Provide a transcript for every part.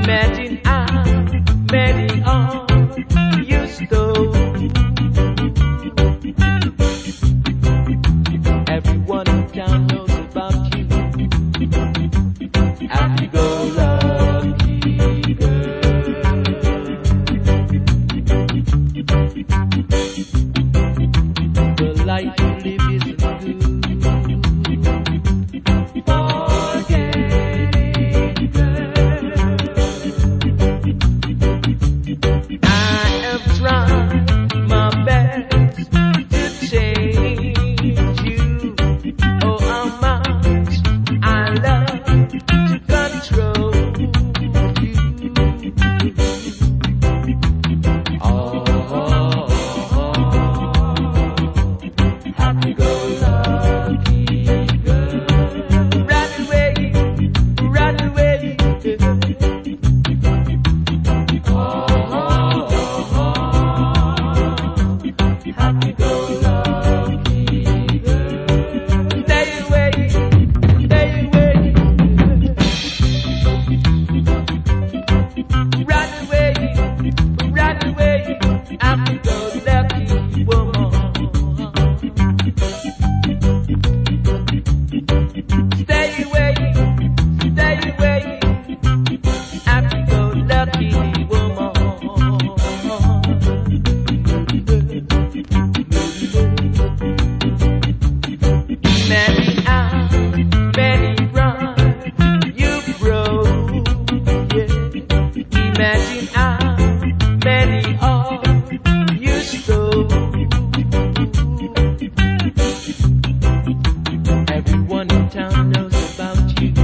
Imagine how many are you stole. Everyone in town knows about you. Happy go lucky girl. The life you live isn't good. Forget it, girl. I have tried my best to change you. Oh, how much I love to control you. Oh, happy go lucky girl. Run away, run away. Happy go lucky girl. Stay away, stay away. Run away, run away. Happy go lucky woman. Stay away, stay away. Happy go lucky woman. Imagine how many run you broke. Yeah. Imagine how many are you stole. Everyone in town knows about you.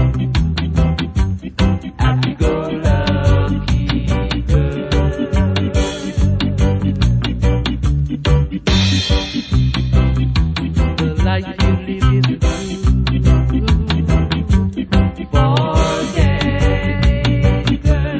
Happy go lucky girl. The life you live isn't good. Forget it,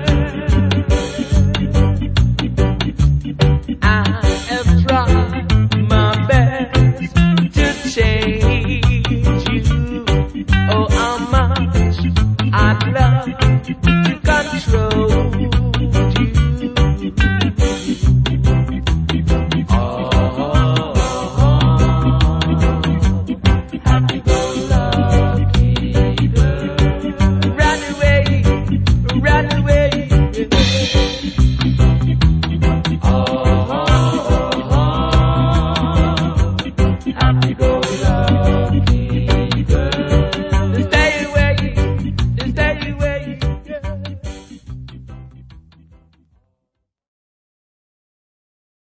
girl. I have tried my best to change you. Oh, how much I'd love to control you. Oh, happy go lucky girl. Run away, run away.